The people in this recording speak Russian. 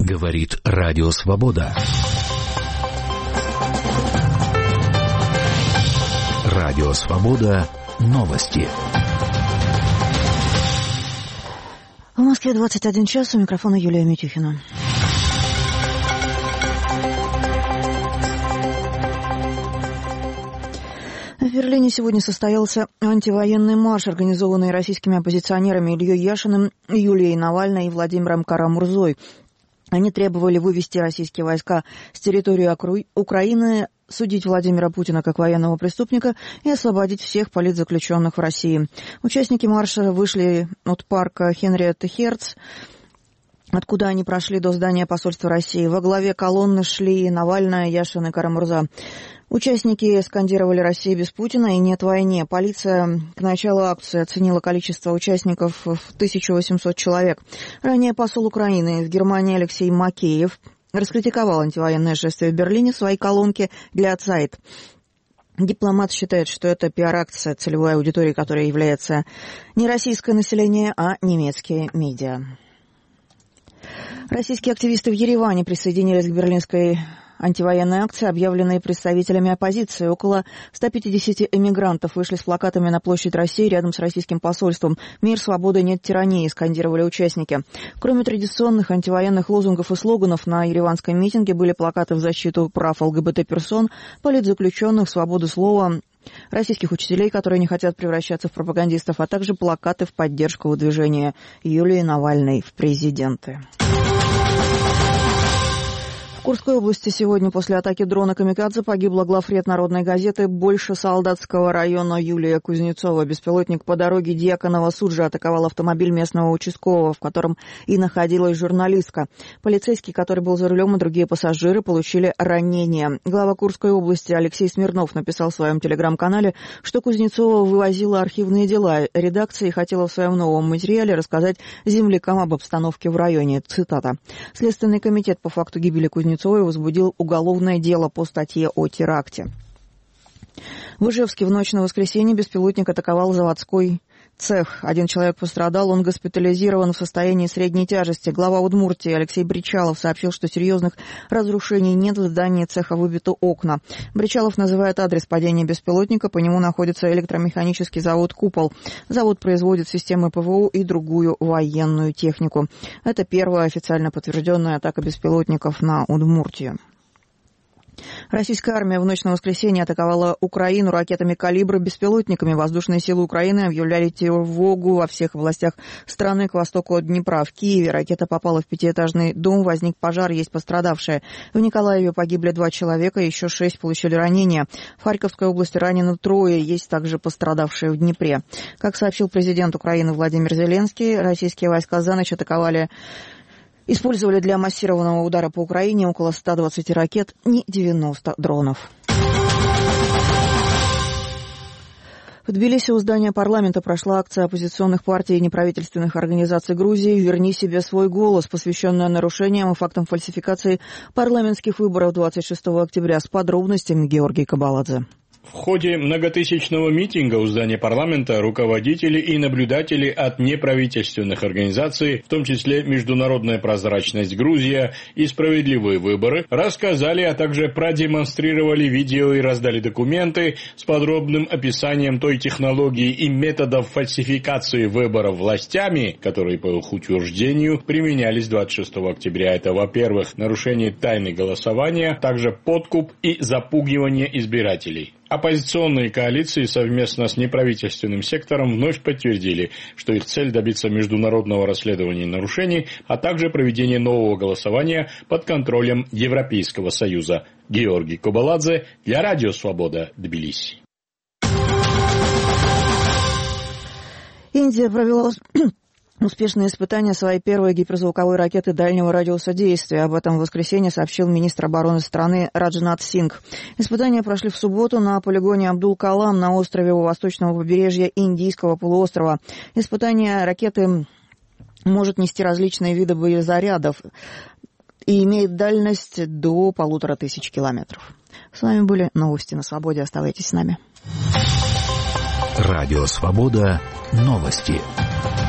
Говорит Радио Свобода. Радио Свобода. Новости. В Москве 21 час. У микрофона Юлия Митюхина. В Берлине сегодня состоялся антивоенный марш, организованный российскими оппозиционерами Ильей Яшиным, Юлией Навальной и Владимиром Кара-Мурзой. Они требовали вывести российские войска с территории Украины, судить Владимира Путина как военного преступника и освободить всех политзаключенных в России. Участники марша вышли от парка Хенриетты Херц, откуда они прошли до здания посольства России. Во главе колонны шли Навальная, Яшин и Кара-Мурза. Участники скандировали «Россия без Путина» и «Нет войне». Полиция к началу акции оценила количество участников в 1800 человек. Ранее посол Украины в Германии Алексей Макеев раскритиковал антивоенное шествие в Берлине в своей колонке для Zeit. Дипломат считает, что это пиар-акция целевой аудитории, которая является не российское население, а немецкие медиа. Российские активисты в Ереване присоединились к берлинской антивоенной акции, объявленной представителями оппозиции. Около 150 эмигрантов вышли с плакатами на площадь России рядом с российским посольством. «Мир, свобода, нет тирании», скандировали участники. Кроме традиционных антивоенных лозунгов и слоганов, на ереванском митинге были плакаты в защиту прав ЛГБТ-персон, политзаключенных, свободы слова, российских учителей, которые не хотят превращаться в пропагандистов, а также плакаты в поддержку выдвижения Юлии Навальной в президенты. В Курской области сегодня после атаки дрона «Камикадзе» погибла главред «Народной газеты» Большесолдатского района Юлия Кузнецова. Беспилотник по дороге Дьяконова-Суджа атаковал автомобиль местного участкового, в котором и находилась журналистка. Полицейский, который был за рулем, и другие пассажиры получили ранения. Глава Курской области Алексей Смирнов написал в своем телеграм-канале, что Кузнецова вывозила архивные дела редакции и хотела в своем новом материале рассказать землякам об обстановке в районе. Цитата. «Следственный комитет по факту гибели Кузнецова возбудил уголовное дело по статье о теракте». В Ижевске в ночь на воскресенье беспилотник атаковал заводской цех. Один человек пострадал, он госпитализирован в состоянии средней тяжести. Глава Удмуртии Алексей Бричалов сообщил, что серьезных разрушений нет, в здании цеха выбиты окна. Бричалов называет адрес падения беспилотника, по нему находится электромеханический завод «Купол». Завод производит системы ПВО и другую военную технику. Это первая официально подтвержденная атака беспилотников на Удмуртию. Российская армия в ночь на воскресенье атаковала Украину ракетами «Калибр» и беспилотниками. Воздушные силы Украины объявляли тревогу во всех областях страны к востоку от Днепра. В Киеве ракета попала в пятиэтажный дом, возник пожар, есть пострадавшие. В Николаеве погибли 2 человека, еще 6 получили ранения. В Харьковской области ранено 3, есть также пострадавшие в Днепре. Как сообщил президент Украины Владимир Зеленский, российские войска за ночь использовали для массированного удара по Украине около 120 ракет и 90 дронов. В Тбилиси у здания парламента прошла акция оппозиционных партий и неправительственных организаций Грузии «Верни себе свой голос», посвященная нарушениям и фактам фальсификации парламентских выборов 26 октября. С подробностями Георгий Кабаладзе. В ходе многотысячного митинга у здания парламента руководители и наблюдатели от неправительственных организаций, в том числе Международная прозрачность Грузия и Справедливые выборы, рассказали, а также продемонстрировали видео и раздали документы с подробным описанием той технологии и методов фальсификации выборов властями, которые, по их утверждению, применялись 26 октября. Это, во-первых, нарушение тайны голосования, также подкуп и запугивание избирателей. Оппозиционные коалиции совместно с неправительственным сектором вновь подтвердили, что их цель добиться международного расследования нарушений, а также проведения нового голосования под контролем Европейского Союза. Георгий Кабаладзе для Радио Свобода, Тбилиси. Индия провела успешное испытание своей первой гиперзвуковой ракеты дальнего радиуса действия. Об этом в воскресенье сообщил министр обороны страны Раджнат Сингх. Испытания прошли в субботу на полигоне Абдул-Калам на острове у восточного побережья Индийского полуострова. Испытание ракеты может нести различные виды боезарядов и имеет дальность до 1500 километров. С вами были новости на Свободе. Оставайтесь с нами. Радио Свобода. Новости.